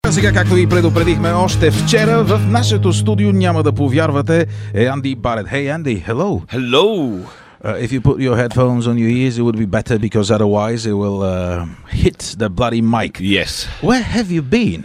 Сега, както ви предупредихме още вчера, в нашето студио, няма да повярвате, е Анди Барет. Hey Andy, hello. Hello. If you put your headphones on your ears, it would be better because otherwise it will hit the bloody mic. Yes. Where have you been?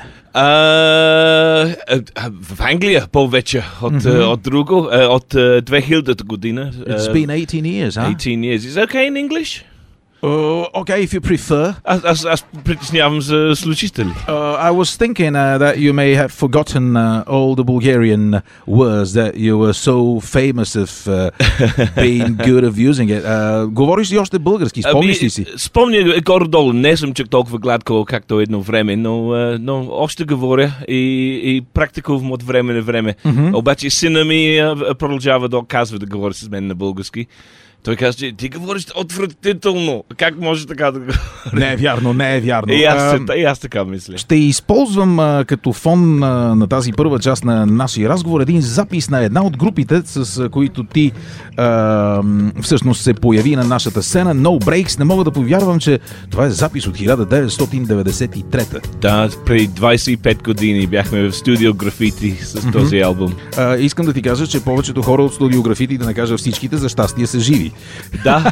В Англия повече от друго, от 2000 година. It's been 18 years, huh? 18 years. Is it okay in English? Okay, if you prefer. Аз притеснявам за слушатели. I was thinking that you may have forgotten all the Bulgarian words that you were so famous of being good of using it. Говориш ли още български? Спомниш ли си? Спомня горе-долу. Не съм чак толкова гладко, както едно време, но още говоря и практикувам от време на време. Обаче сина ми продължава да отказва да говори с мен на български. Той каза, че ти говориш отвратително. Как може така да говориш? Не е вярно, не е вярно. И аз така мисля. Ще използвам като фон на тази първа част на нашия разговор един запис на една от групите, с които ти всъщност се появи на нашата сцена. No Breaks. Не мога да повярвам, че това е запис от 1993-та. Да, преди 25 години бяхме в Студио Графити с този албум. Искам да ти кажа, че повечето хора от Студио Графити, да не кажа всичките, за щастие са живи. Да.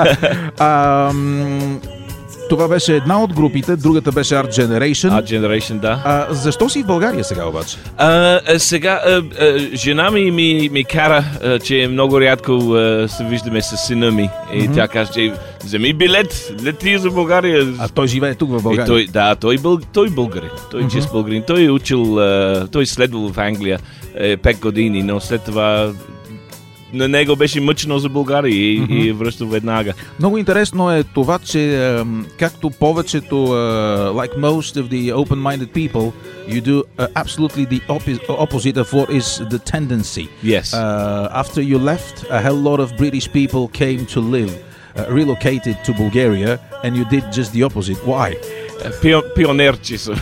Това беше една от групите, другата беше Art Generation. Art Generation, да. Защо си в България сега обаче? Сега жена ми кара, че много рядко се виждаме с сина ми. И тя каза, че вземи билет, лети за България. А той живее тук в България? Той българин. Той е чист българин. Той е учил, той следвал в Англия 5 години, но след това на него беше мъчно за България и връща веднага. Много интересно е това, че както повечето, like most of the open-minded people, you do absolutely the opposite of what is the tendency. Yes. After you left, a hell lot of British people came to live, relocated to Bulgaria, and you did just the opposite. Why? Pionerci съм.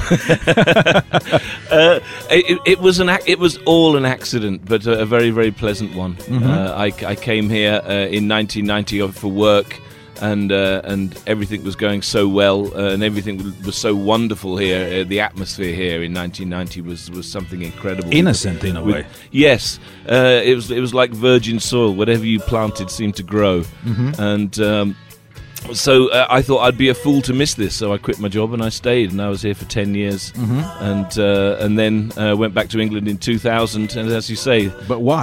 It was all an accident, but a very, very pleasant one. I came here in 1990 for work, and everything was going so well, and everything was so wonderful here. The atmosphere here in 1990 was something incredible. Innocent in a way. Yes, it was like virgin soil. Whatever you planted seemed to grow, and. So I thought I'd be a fool to miss this, so I quit my job and I stayed, and I was here for 10 years, and then went back to England in 2000, and as you say... But why?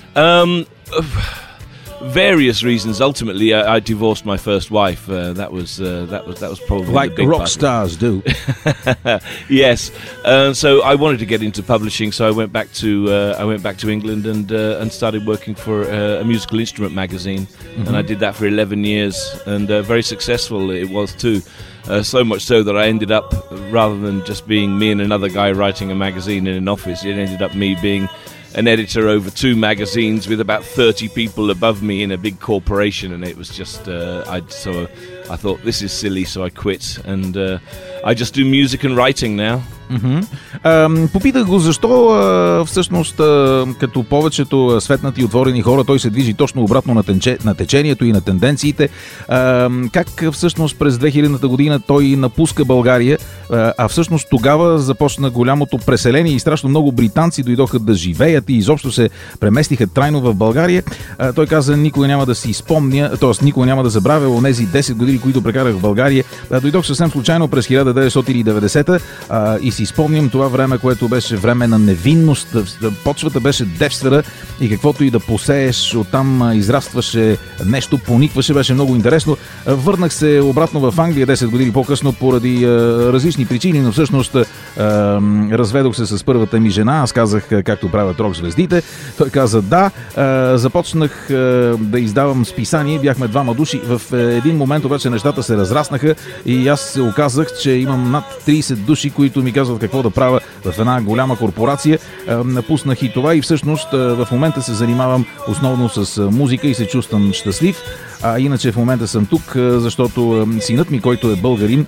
Various reasons. Ultimately, I divorced my first wife. That was probably like the big rock stars do. Yes. So I wanted to get into publishing, so I went back to England and started working for a musical instrument magazine, and I did that for 11 years, and very successful it was too. So much so that I ended up, rather than just being me and another guy writing a magazine in an office, it ended up me being an editor over 2 magazines with about 30 people above me in a big corporation, and it was just I thought this is silly, so I quit, and I just do music and writing now. Попитах го защо всъщност като повечето светнати и отворени хора той се движи точно обратно на течението и на тенденциите. Как всъщност през 2000-та година той напуска България, а всъщност тогава започна голямото преселение и страшно много британци дойдоха да живеят и изобщо се преместиха трайно в България. Той каза, никога няма да си спомня, т.е. никога няма да забравя онези 10 години, които прекарах в България. Дойдох съвсем случайно през 1990-та и си спомням това време, което беше време на невинност. Почвата беше девствена и каквото и да посееш, оттам израстваше нещо, поникваше, беше много интересно. Върнах се обратно в Англия 10 години по-късно поради различни причини, но всъщност разведох се с първата ми жена. Аз казах, както правят рок звездите. Той каза да. Започнах да издавам списание. Бяхме 2 души. В един момент обаче нещата се разраснаха и аз се оказах, че имам над 30 души, които ми казват какво да правя в една голяма корпорация. Напуснах и това и всъщност в момента се занимавам основно с музика и се чувствам щастлив. Иначе в момента съм тук, защото синът ми, който е българин,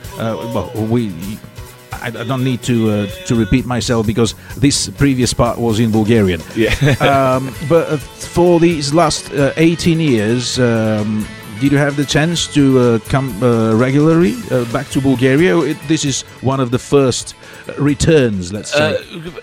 I don't need to repeat myself because this previous part was in Bulgarian. Yeah. But for these last 18 years, did you have the chance to come regularly back to Bulgaria? This is one of the first returns, let's say?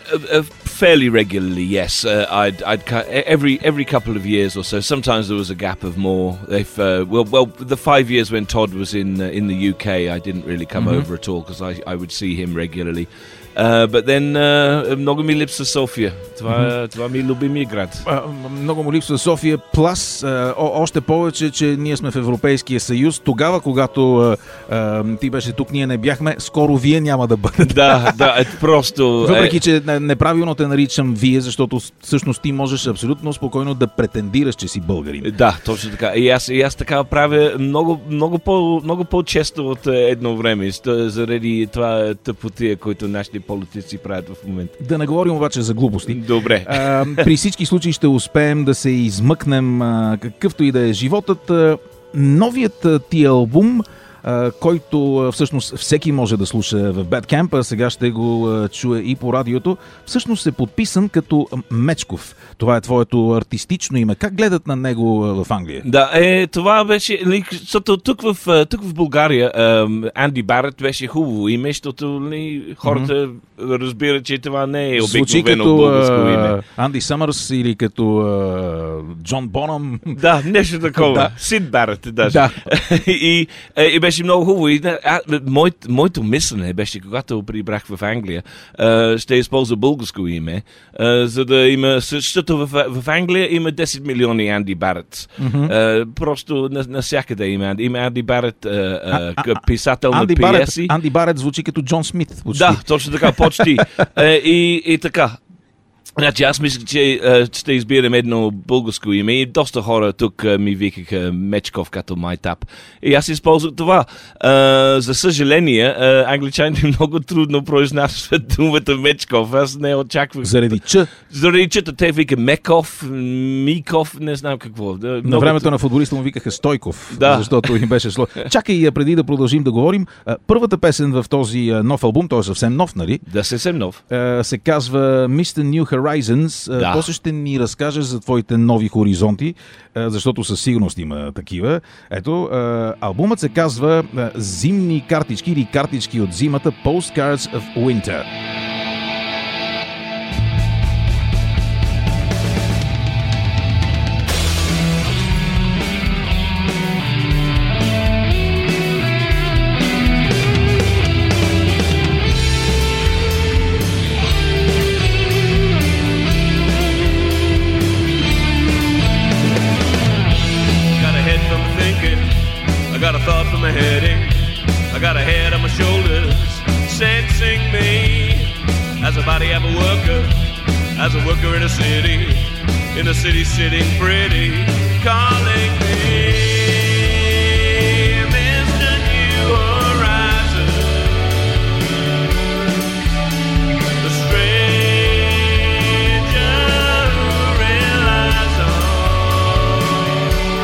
Fairly regularly, yes. I'd every couple of years or so. Sometimes there was a gap of more. If the 5 years when Todd was in the UK, I didn't really come over at all because I would see him regularly. But then много ми липсва София. Това ми любимия град. Много му липсва София. Плюс още повече, че ние сме в Европейския съюз. Тогава, когато ти беше тук, ние не бяхме. Скоро вие няма да бъдете. Да, просто... Въпреки, че неправилно те наричам вие, защото всъщност ти можеш абсолютно спокойно да претендираш, че си българин. Да, точно така. И аз така правя много по-често от едно време, заради това тъпотия, който нашите политици правят в момента. Да не говорим обаче за глупости. Добре. При всички случаи ще успеем да се измъкнем какъвто и да е животът. Новият ти албум, който всъщност всеки може да слуша в Bandcamp, а сега ще го чуе и по радиото, всъщност е подписан като Мечков. Това е твоето артистично име. Как гледат на него в Англия? Да, това беше... Защото тук в България Анди Барет беше хубаво име, защото хората разбират, че това не е обикновено българско име. Анди Съмърс или като Джон Бонъм. Да, нещо такова. Сид Барет, даже. Да. И беше много хубаво. И моето мислене беше, когато прибрах в Англия, ще използва българско име, за да има... Защото в Англия има 10 милиони Анди Барет. Просто навсякъде има Анди Барет, писател на пиеси. Анди Барет звучи като Джон Смит. Почти. Да, точно така, почти. И така. Значи аз мислях, че ще избирам едно българско име и доста хора тук ми викаха Мечков като майтап. И аз използвах това. За съжаление, англичаните много трудно произнасят думата Мечков. Аз не очаквах. Заради Ч? Заради Ч, те вика Меков, Миков, не знам какво. На времето на футболиста му викаха Стойков, да. Защото им беше сложно. Чакай, преди да продължим да говорим, първата песен в този нов албум, той е съвсем нов, нали? Да, съвсем нов. Се казва Mr. New Horizons. Да. После ще ни разкажеш за твоите нови хоризонти, защото със сигурност има такива. Ето, албумът се казва Зимни картички или картички от зимата, Postcards of Winter. As a worker in a city sitting pretty, calling me Mr. New Horizon. The stranger who relies on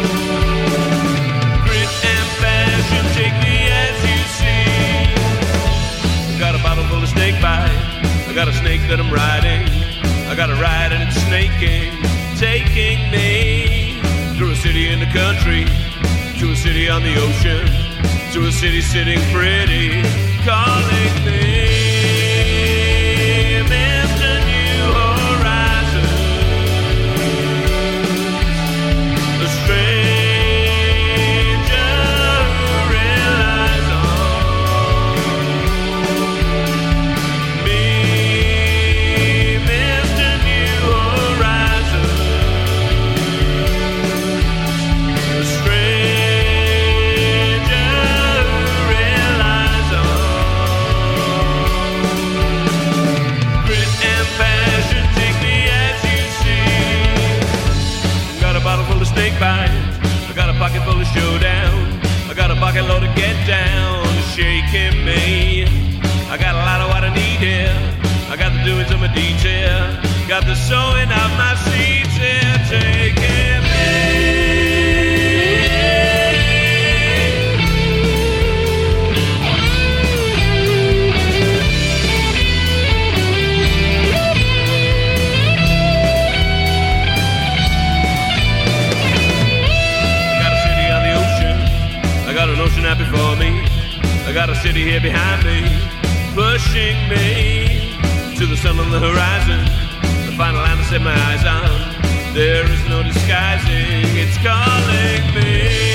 grit and passion, take me as you see. Got a bottle full of snake bite, I got a snake that I'm riding. I got a ride and it's snaking, taking me through a city in the country, to a city on the ocean, to a city sitting pretty, calling me Mr. New Horizon. The stranger who relies on me. I got a pocket full of showdown. I got a bucket load of get down, shaking me. I got a lot of what I need here. I got the doings of my detail. Got the sewing of my seats here, taking me. Before me, I got a city here behind me. pushing me to the sun on the horizon, the final land I set my eyes on. There is no disguising, it's calling me,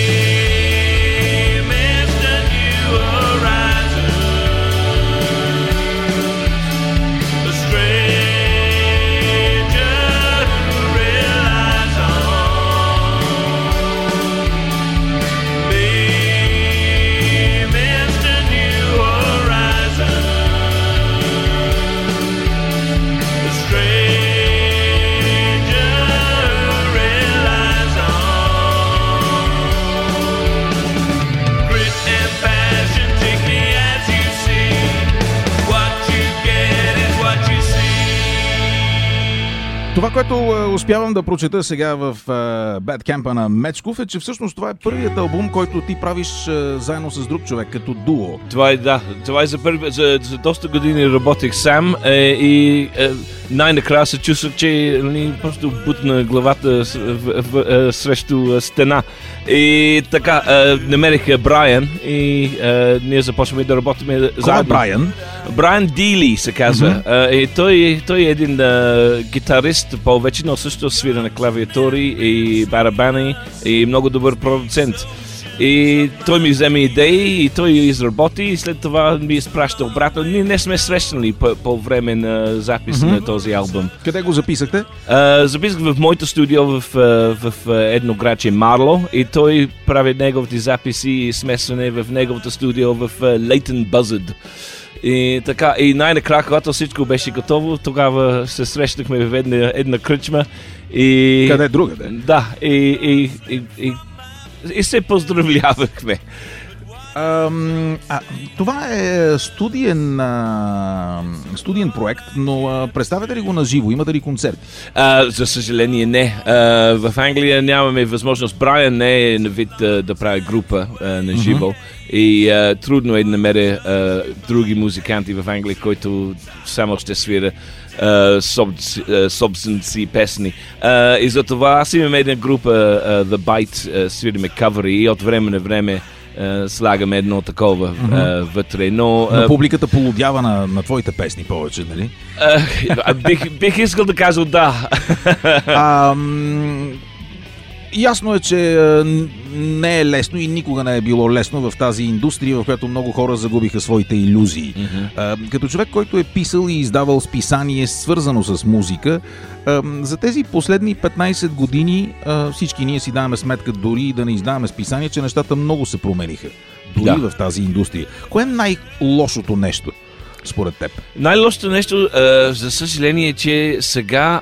Mr. New Horizon. The stranger who relies on me, Mr. New Horizon. The stranger relies on grit and passion. Take me as you see. What you get is what you see. Това, което успявам да прочета сега в Bad Camp на Мечков, е, че всъщност това е първият албум, който ти правиш заедно с друг човек, като дуо. Това е, да. Това е за доста години работех сам и най-накрая се чувствах, че просто бутна главата срещу стена. И така, намерих Брайан и ние започваме да работим заедно. Кой е Брайан? Брайан Дили се казва. И той е един гитарист повече, но също свира на клавиатури и барабани и много добър продуцент. И той ми вземе идеи и той изработи и след това ми изпраща обратно. Ние не сме срещнали по време на запис на този албум. Къде го записахте? Записах в моето студио в едно градче Марло и той прави неговите записи и смесване в неговото студио в Leighton Buzzard. И така, и най-накрая, когато всичко беше готово, тогава се срещнахме в една кръчма и... Къде другаде? Да, и се поздравлявахме. Това е студиен проект, но представяте ли го на живо? Имате ли концерти? За съжаление не. В Англия нямаме възможност. Брайан не е на вид да прави група на живо. И трудно е да намеря други музиканти в Англия, които само ще свира собствените си песни. И затова аз имам една група The Bite, свириме кавери и от време на време слагаме едно такова вътре, но публиката полудява на твоите песни повече, нали? Бих искал да кажа да. Ясно е, че не е лесно и никога не е било лесно в тази индустрия, в която много хора загубиха своите илюзии. Като човек, който е писал и издавал списание, свързано с музика, за тези последни 15 години всички ние си даваме сметка, дори и да не издаваме списание, че нещата много се промениха. Дори в тази индустрия. Кое е най-лошото нещо, според теб? Най-лошото нещо, за съжаление, е, че сега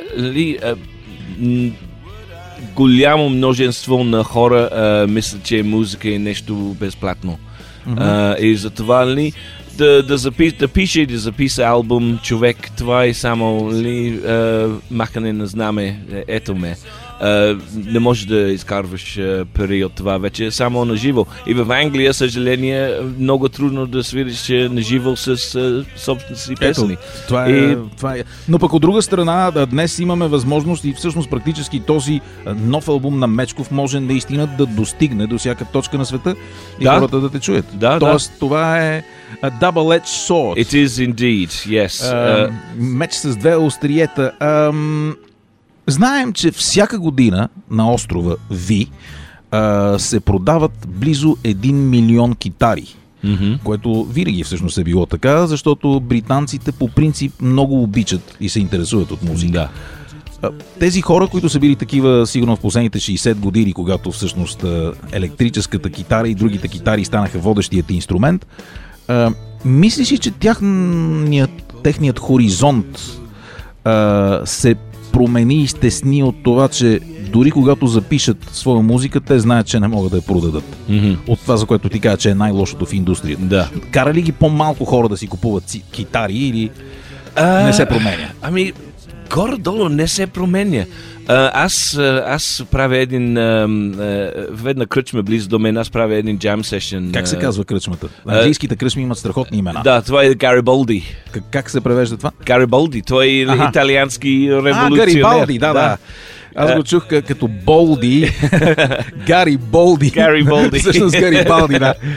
голямо множество на хора мислят, че музика е нещо безплатно. И затова да пише и да записа албум човек, това е само махане на знаме, ето ме. Не можеш да изкарваш пари от това вече само на живо. И в Англия, съжаление, много трудно да свириш на живо с собствените си песни. Това е. Но пък от друга страна, днес имаме възможност и всъщност практически този нов албум на Мечков може наистина да достигне до всяка точка на света и хората да те чуят. Тоест, това е double-edged sword. It is indeed, yes. Меч с две остриета. Знаем, че всяка година на острова Ви се продават близо 1 милион китари, което винаги всъщност е било така, защото британците по принцип много обичат и се интересуват от музика. Тези хора, които са били такива сигурно в последните 60 години, когато всъщност електрическата китара и другите китари станаха водещият инструмент, мислиш ли, че техният хоризонт се промени и стесни от това, че дори когато запишат своя музика, те знаят, че не могат да я продадат. От това, за което ти кажа, че е най-лошото в индустрията. Да. Кара ли ги по-малко хора да си купуват китари или не се променя? Ами, горе-долу не се променя. Аз правя в една кръчма близо до мен, аз правя един джам сешън. Как се казва кръчмата? Английските кръчми имат страхотни имена. Да, това е Гарибалди. Как се превежда това? Гарибалди, той е италиански революционер. Гарибалди, да. Аз го чух като Болди. Гари Болди. Гарибалди. Всъщност Гарибалди, да.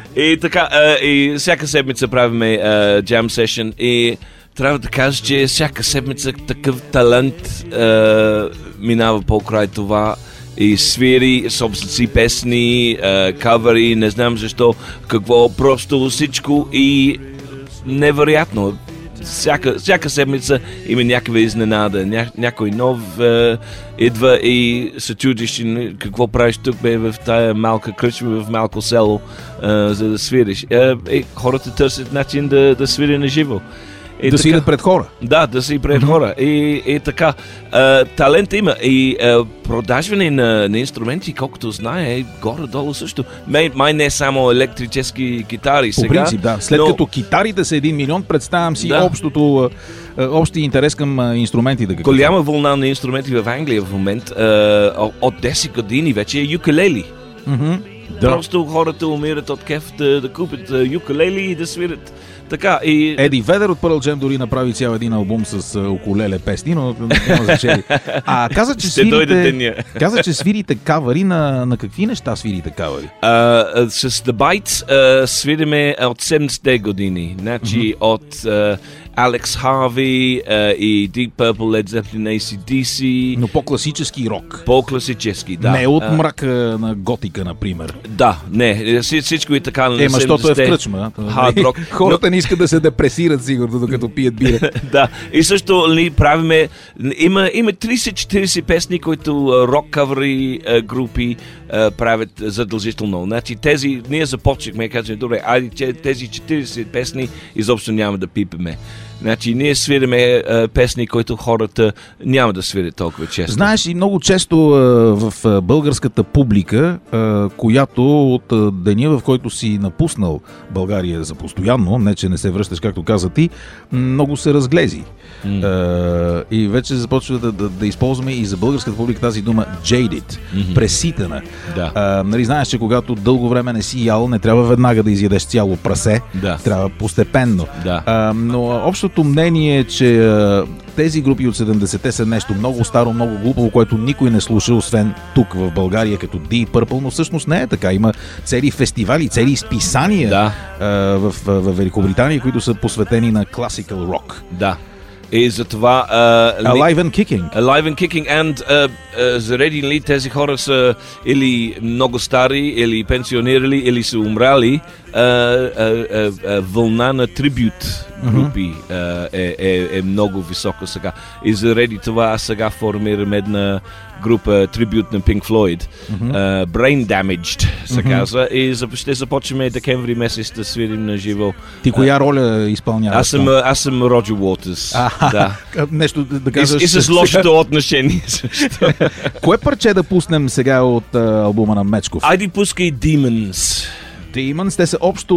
И така, и всяка седмица правиме джам сешън и трябва да кажа, че всяка седмица такъв талант минава по-край това и свири собствени си песни, кавери, не знам защо, какво, просто всичко и невероятно. Всяка седмица има някаква изненада, някой нов идва и се чудиш какво правиш тук в тая малка кръчма, в малко село, за да свириш. Хората търсят начин да свири на живо. Да свирят пред хора. Да, да си пред хора. И така, талент има. И продажване на инструменти, колкото знае, горе-долу също. Май не само електрически китари сега. По принцип, да. След като китарите са 1 милион, представям си общия интерес към инструментите. Голяма вълна на инструменти в Англия в момент. От 10 години вече е юкелели. Да. Просто хората умират от кеф да купят юкелели и да свирят. Така, и... Еди Ведер от Pearl Jam дори направи цял един албум с укулеле песни, но няма значение. Каза, че свирите кавари на какви неща свирите кавари? С The Bites свириме от 70-те години. Значи от Алекс Харви и Deep Purple, Led Zeppelin, AC/DC. Но по-класически рок. По-класически, да. Не от мрака на готика, например. Да, не. Всичко и така на 70-те. Защото е в кръчма. Хората не искат да се депресират, сигурно, докато пият бира. Да. И също правиме... Има 30-40 песни, които рок-кавери групи правят задължително. Значи ние започнахме и казваме, добре, тези 40 песни изобщо няма да пипеме. Значи ние свириме песни, които хората няма да свирят толкова често. Знаеш, и много често в българската публика, която от деня, в който си напуснал България за постоянно, не че не се връщаш, както каза ти, много се разглези. И вече започва да използваме и за българската публика тази дума jaded, преситана. Да. Нали, знаеш, че когато дълго време не си ял, не трябва веднага да изядеш цяло прасе, трябва постепенно. Да. Но общото мнение е, че тези групи от 70-те са нещо много старо, много глупаво, което никой не слуша, освен тук в България, като Deep Purple, но всъщност не е така. Има цели фестивали, цели изписания в Великобритания, които са посветени на classical rock. Да. И затова... Alive and Kicking. Alive and Kicking. And заради ли тези хора са или много стари, или пенсионирали, или са умрали, вълна на трибют групи е много високо сега. И заради това аз сега формирам една група трибют на Pink Floyd. Brain Damaged се казва. И ще започнем декември месец да свирим на живо. Ти коя роля изпълняваш? Аз съм Роджер Уотърс. Да. Нещо да кажеш. И с лошото отношение също. Кое парче да пуснем сега от албума на Мечков? Айде пускай Demons. Demons, те са общо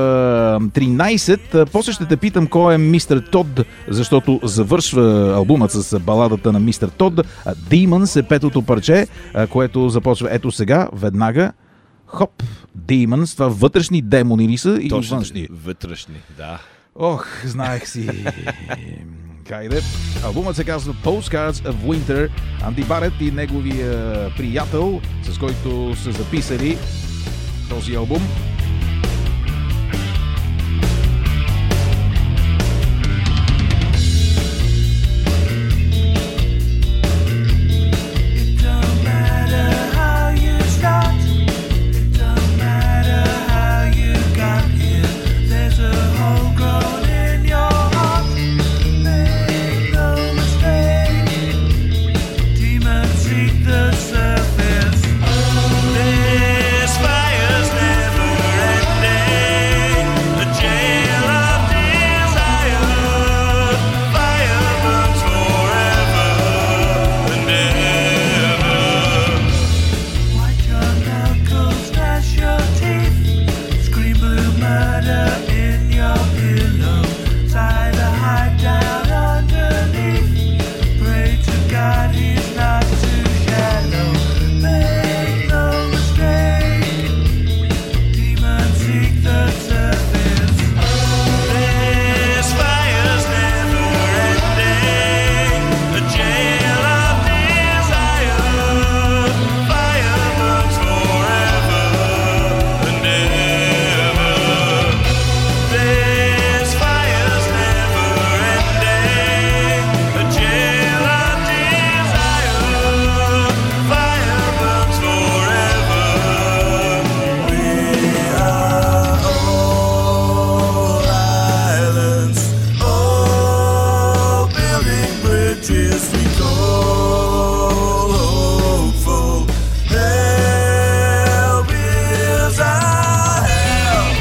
13. После ще те питам кой е Мистер Тод, защото завършва албумът с баладата на Мистер Тод. Demons е петото парче, което започва ето сега, веднага. Хоп, Demons, това вътрешни демони ли са или външни? Вътрешни, да. Ох, знаех си. Хайде. Албумът се казва Postcards of Winter. Анди Барет и неговия приятел, с който са записали този албум. This fire's never tears we go hopeful. Help is our help.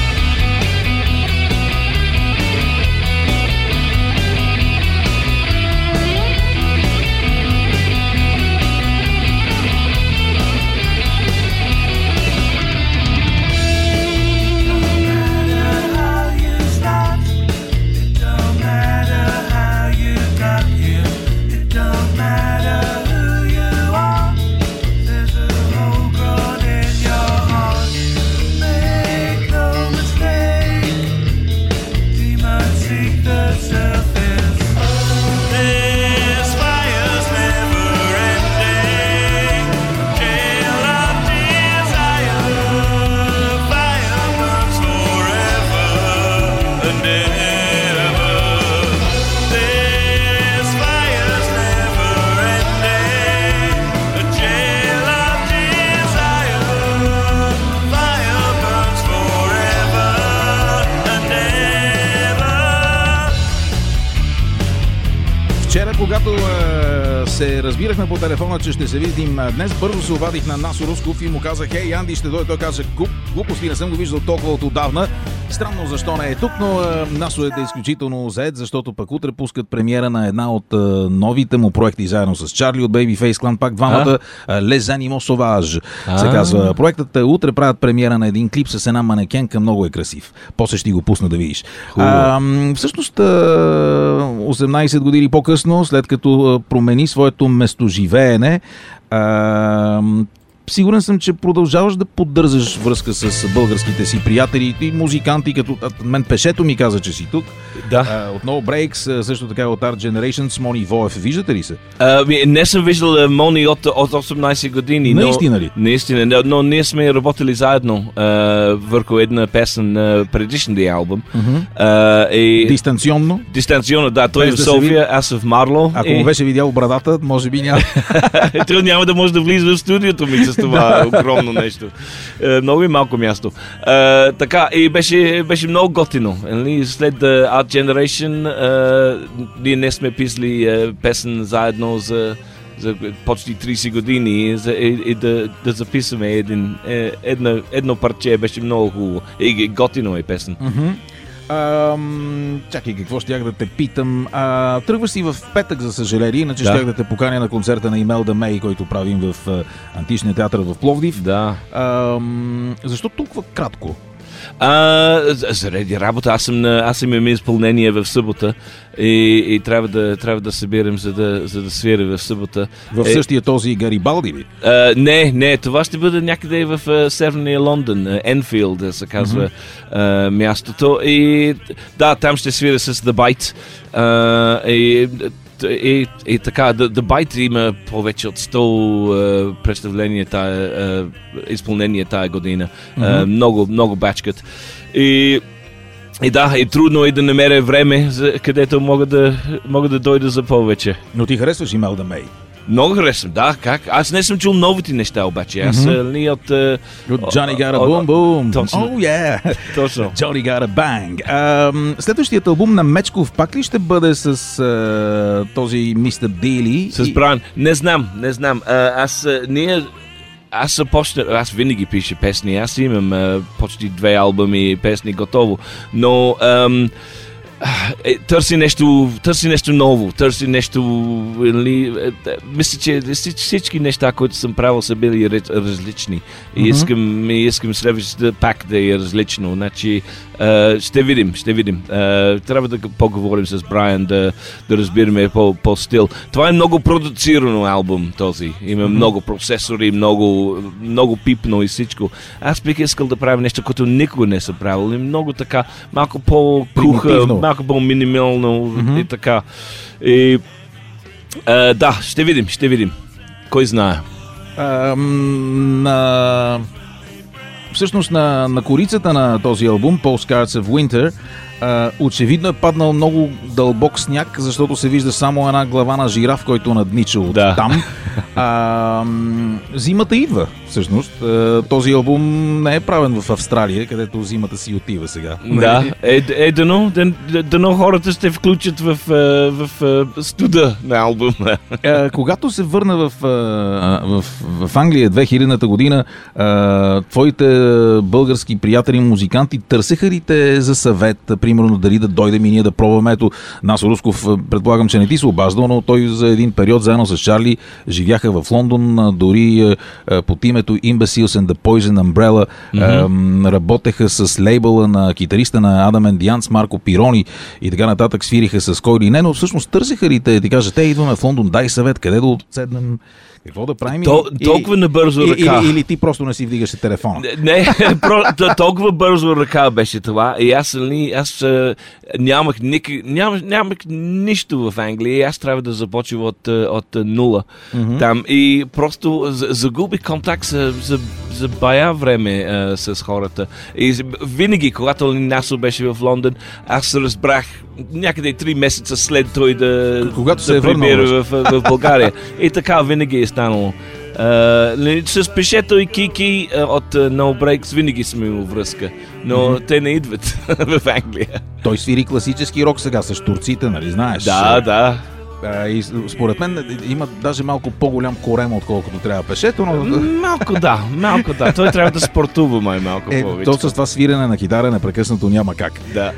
Вчера, когато се разбирахме по телефона, че ще се видим днес, бързо се обадих на Насо Русков и му казах: "Ей, Анди ще дойде." Той каза: "Глупости, не съм го виждал толкова отдавна." Странно защо не е тук, но Насо е изключително заед, защото пък утре пускат премиера на една от новите му проекти заедно с Чарли от Babyface Clan, пак двамата, Les Animaux Sauvages се казва проектът. Утре правят премиера на един клип с една манекенка, много е красив. После ще ти го пусна да видиш. Всъщност 18 години по-късно, след като промени своето местоживеене, сигурен съм, че продължаваш да поддържаш връзка с българските си приятели и музиканти, като мен Пешето ми каза, че си тук. Да. Отново Breaks, също така от Art Generation с Мони Воев. Виждате ли се? Не съм виждал Мони от 18 години. Наистина ли? Наистина, но ние сме работили заедно върху една песен на предишния албум. Дистанционно? Дистанционно, да. Той е в София, аз в Марло. Ако му беше видял брадата, може би няма. Той няма да може да влиза в студиото ми с това огромно нещо. Много и малко място. Така, и беше много готино. След Art Generation ние не сме писали песен заедно за почти 30 години и да записваме едно парче. Беше много хубаво. И готино е песен. Чакай, какво щях да те питам. Тръгваш си в петък, за съжаление, иначе щях да те поканя на концерта на Имелда Мей, който правим в Античния театър в Пловдив. Да. Защо толкова кратко? Заради работа. Аз имам изпълнение в събота и трябва да съберем, за да свиря в събота. В същия този Гарибалди ли? Не, това ще бъде някъде в северния Лондон, Енфилд се казва мястото. И да, там ще свиря с The Bite. И така, The Bite има повече от 100 представления, изпълнения тая година. Много бачкат. И да, и трудно е да намеря време, където мога да дойда за повече. Но ти харесваш Имелда Мей? Много харесвам, да, как? Аз не съм чул новите неща, обаче. Аз от Johnny Got a Boom Boom. Точно. Oh, yeah. Точно. Johnny Got a Bang. Следващият албум на Мечков пак ли ще бъде с този Мистер Дили? С Брайан. Не знам. Аз винаги пиша песни. Аз имам почти 2 албуми песни готово. Но търси нещо ново, търси нещо. Мисля, че всички неща, които съм правил, са били различни. И искам следващата пак да е различно. Значи, ще видим. Трябва да поговорим с Брайан, да разбираме по-стил. Това е много продуцирано албум този. Има много процесори, много пипно и всичко. Аз бих искал да правя нещо, което никога не съм правил. И много така, малко по-куха, малко по-минимално и така. И да, ще видим. Кой знае. Всъщност на корицата на този албум, Postcards of Winter, Очевидно е паднал много дълбок сняг, защото се вижда само една глава на жираф, който наднича от там. Зимата идва, всъщност. Този албум не е правен в Австралия, където зимата си отива сега. Да, дано хората ще включат в студа на албума. Когато се върна в Англия 2000-та година, твоите български приятели музиканти търсеха ли те за съвет, примерно дали да дойдем и ние да пробваме? Ето, Насо Русков, предполагам, че не ти се обаждал, но той за един период заедно с Чарли живяха в Лондон, дори под името Imbeciles and the Poison Umbrella работеха с лейбъла на китариста на Adam and the Ants, Марко Пирони и така нататък, свириха с кой ли не, но всъщност търсеха ли те, ти кажа, те идваме в Лондон, дай съвет, къде да отседнем, какво да правим? Толкова набързо ръка. Или ти просто не си вдигаше телефона? Не, толкова бързо ръка беше това. И аз нямах нищо в Англия. И аз трябва да започвам от нула там. И просто загубих контакт за бая време с хората. И винаги, когато Насо беше в Лондон, аз разбрах някъде 3 месеца след той когато се е върнал в България. И така винаги е станало. С Пешето и Кики от No Breaks винаги сме имали връзка, но те не идват в Англия. Той свири класически рок сега с турците, нали знаеш? Да. И според мен има даже малко по-голям корем, отколкото трябва Пешето, но... Малко да. Той трябва да спортува малко повече. То с това свирене на китара непрекъснато няма как. Да.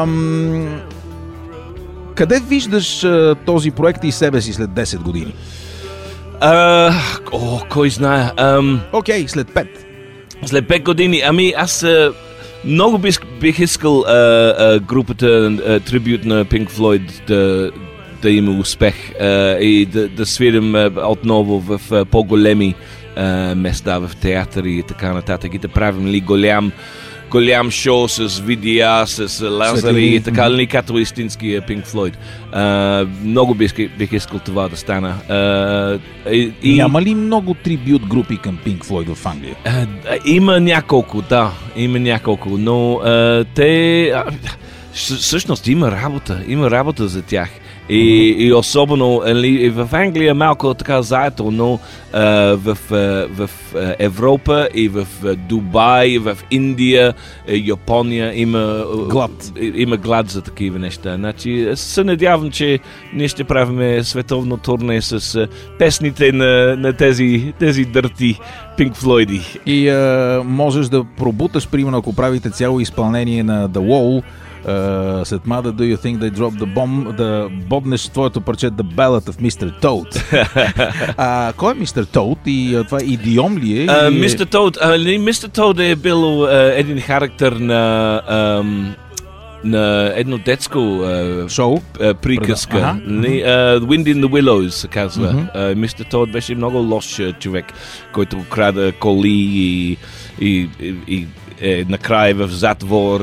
Къде виждаш този проект и себе си след 10 години? Кой знае. Окей, след 5. След 5 години. Ами аз много бих искал групата трибют на Pink Floyd да има успех и да свирим отново в по-големи места, в театъри и така нататък, и да правим ли голям шоу с видеа, с лазери и така, ли като истински Pink Floyd. Много бих искал това да стана. Няма ли много трибют групи към Pink Floyd в Англия? Има няколко, но те... Всъщност има работа за тях. И особено в Англия малко така заето, но в Европа и в Дубай, в Индия, Япония има глад за такива неща. Значи се надявам, че ние ще правим световно турне с песните на тези дърти Pink Floyd. И можеш да пробуташ, примерно, ако правите цяло изпълнение на The Wall, след Mother Do You Think They Dropped the Bomb, да боднеш твоето парче The Ballad of Mr. Toad. Кой е Mr. Toad и това идиом ли е? Mr. Toad е бил един характер на едно детско шоу, приказка. Wind in the Willows се казва. Mr. Toad беше много лош човек, който крада коли и накрая в затвор.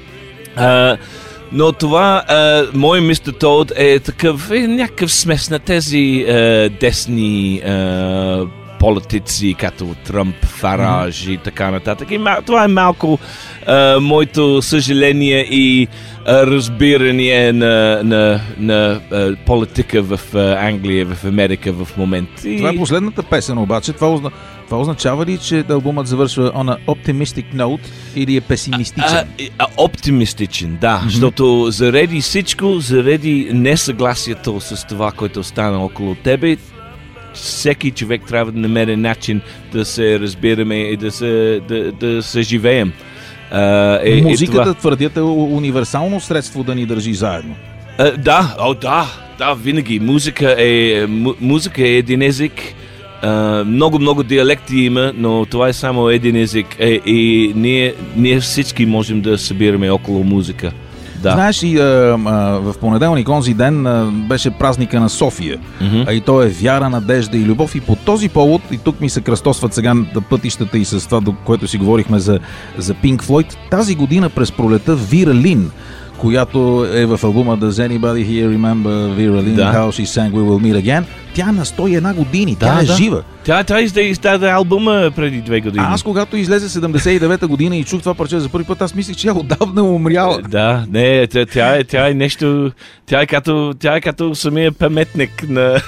Но това, мой Мистер Тоуд е такъв, някакъв смес на тези десни политици, като Тръмп, Фараж и така нататък. И това е малко моето съжаление и разбиране на политика в Англия, в Америка в момент. Това е последната песен, обаче. Това означава ли, че албумът завършва on a optimistic note или е песимистичен? Оптимистичен, да. Защото заради всичко, заради несъгласието с това, което стана около тебе, всеки човек трябва да намери начин да се разбираме и да се живеем. Музиката, твърдят, е универсално средство да ни държи заедно. Да, винаги. Музика е един език. Много диалекти има, но това е само един език. И ние всички можем да събираме около музика. Да. Знаеш, и в понеделник, онзи ден, беше празника на София. А и то е вяра, надежда и любов. И по този повод, и тук ми се кръстосват сега пътищата и с това, до което си говорихме за Pink Floyd, тази година през пролета Вира Лин, която е в албума Does Anybody Here Remember Vera Lynn, How She Sang We Will Meet Again, тя е на 101 години, тя е жива. Тя издаде албума преди 2 години. Аз когато излезе 79-та година и чух това парче за първи път, аз мислих, че тя отдавна умряла. Да, не, тя е нещо, тя е като самия паметник на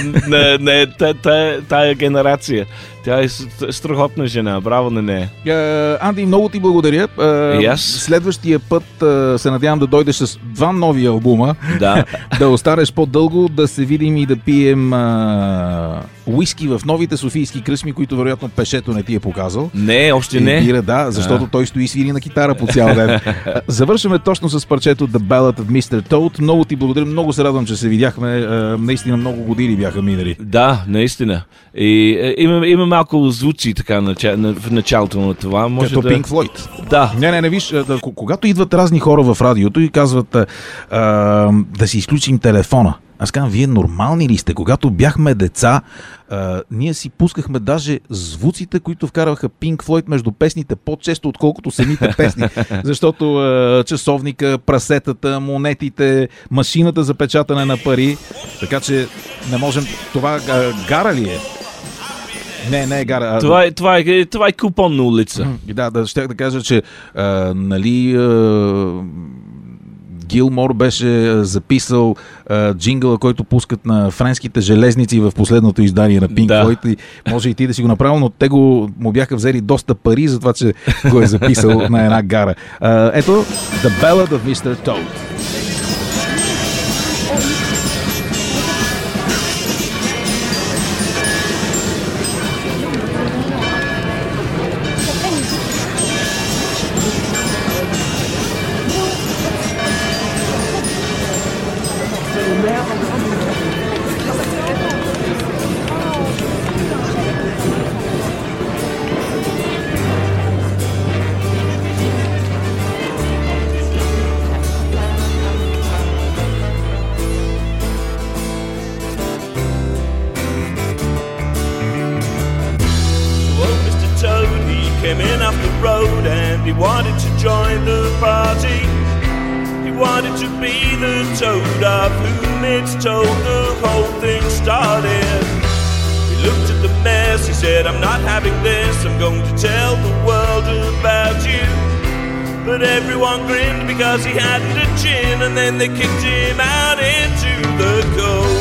тая генерация. Тя е страхотна жена, браво на нея. Анди, много ти благодаря. Следващия път се надявам да дойдеш с 2 нови албума. Да. Да останеш по-дълго, да се видим и да пием уиски в новите софийски кръчми, които вероятно Пешето не ти е показал. Не, още не. Бира, да, защото той стои и свири на китара по цял ден. Завършваме точно с парчето The Ballad of Mr. Toad. Много ти благодаря, много се радвам, че се видяхме. Наистина много години бяха минали. Да, наистина. И има малко звучи така в началото на това. Може като Pink Floyd. Да. Не, виж, когато идват разни хора в радиото и казват да си изключим телефона. Аз казвам, вие нормални ли сте? Когато бяхме деца, ние си пускахме даже звуците, които вкарваха Pink Floyd между песните по-често, отколкото самите песни. Защото часовника, прасетата, монетите, машината за печатане на пари. Така че не можем... Това гара ли е? Не е гара. Това е купонна улица. Да, щях да кажа, че Гилмор беше записал джингъла, който пускат на френските железници в последното издание на Pink Floyd. И може и ти да си го направил, но те му бяха взели доста пари за това, че го е записал на една гара. Ето, The Ballad of Mr. Toad. Came in off the road and he wanted to join the party. He wanted to be the toad of whom it's told the whole thing started. He looked at the mess, he said, I'm not having this, I'm going to tell the world about you. But everyone grinned because he hadn't a chin, and then they kicked him out into the cold.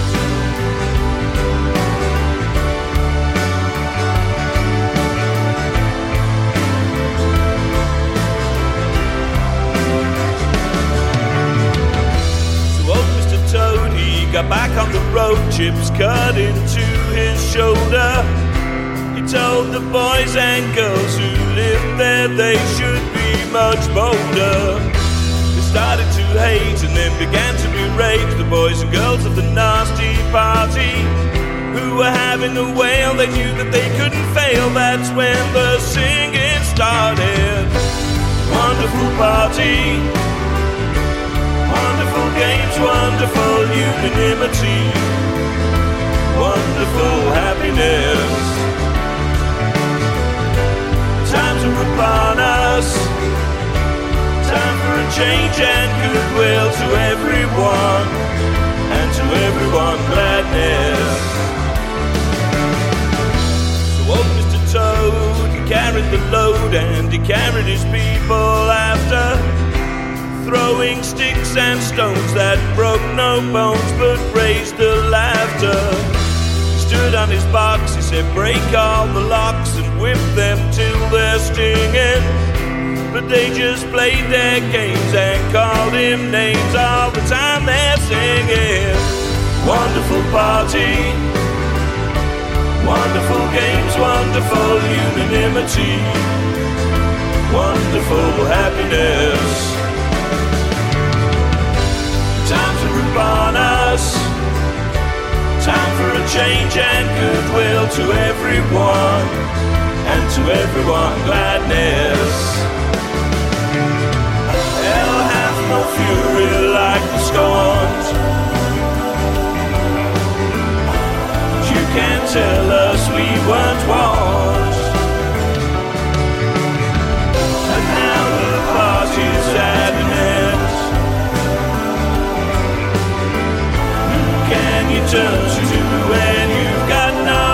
Got back on the road, chips cut into his shoulder. He told the boys and girls who lived there they should be much bolder. They started to hate and then began to berate the boys and girls of the nasty party who were having a wail. They knew that they couldn't fail. That's when the singing started. Wonderful party, wonderful games, wonderful unanimity, wonderful happiness. Times are upon us, time for a change and goodwill to everyone, and to everyone gladness. So old Mr. Toad, he carried the load and he carried his people after, throwing sticks and stones that broke no bones but raised the laughter. He stood on his box, he said, break all the locks and whip them till they're stinging. But they just played their games and called him names all the time they're singing. Wonderful party, wonderful games, wonderful unanimity, wonderful happiness. Times are upon us, time for a change and goodwill to everyone, and to everyone gladness. Hell hath no fury like the scorns. You can't tell us we weren't warned. And now the party's at an end. Can you turn to when you've got no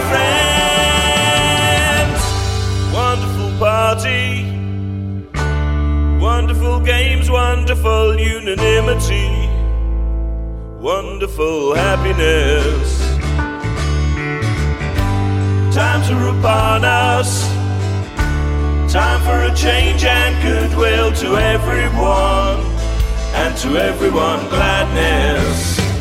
friends. Wonderful party, wonderful games, wonderful unanimity, wonderful happiness. Times are upon us, time for a change and goodwill to everyone, and to everyone gladness.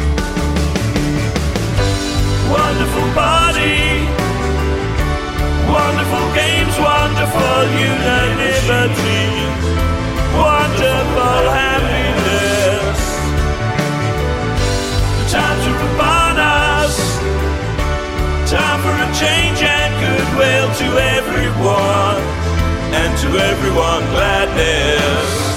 Wonderful party, wonderful games, wonderful unanimity, wonderful happiness. The times are upon us, time for a change and goodwill to everyone, and to everyone gladness.